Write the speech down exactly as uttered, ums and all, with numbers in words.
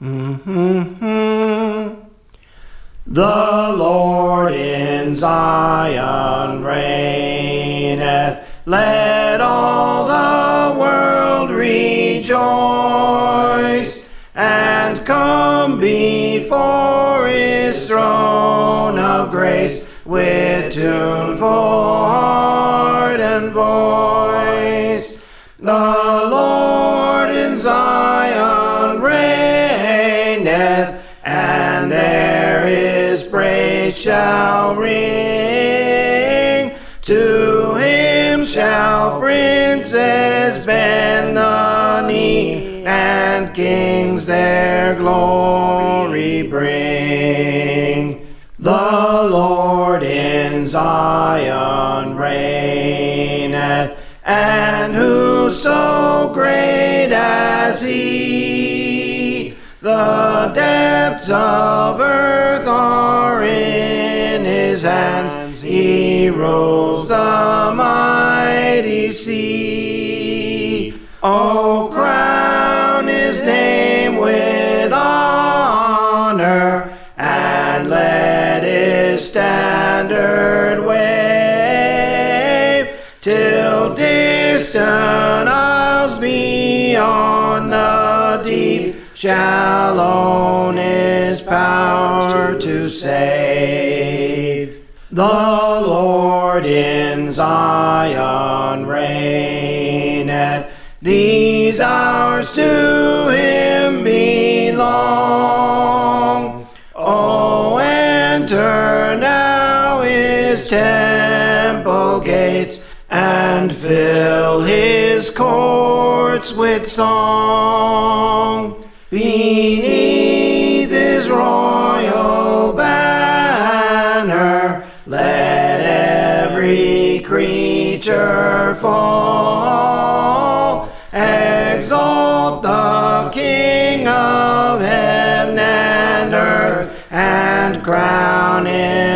Mm-hmm. The Lord in Zion reigneth. Let all the world rejoice, and come before his throne of grace with tuneful heart and voice. The Lord in Zion reigneth, and there his praise shall ring. To him shall princes bend the knee, and kings their glory bring. The Lord in Zion reigneth, and who so great as he? The depths of earth are in his hands. He rules the mighty sea. Oh, crown his name with honor, and let his standard wave, till distant isles beyond the deep shall own his power to save. The Lord in Zion reigneth, these hours to him belong. Oh, enter now his temple gates, and fill his courts with song. Beneath his royal banner, let every creature fall. Exalt the King of heaven and earth, and crown him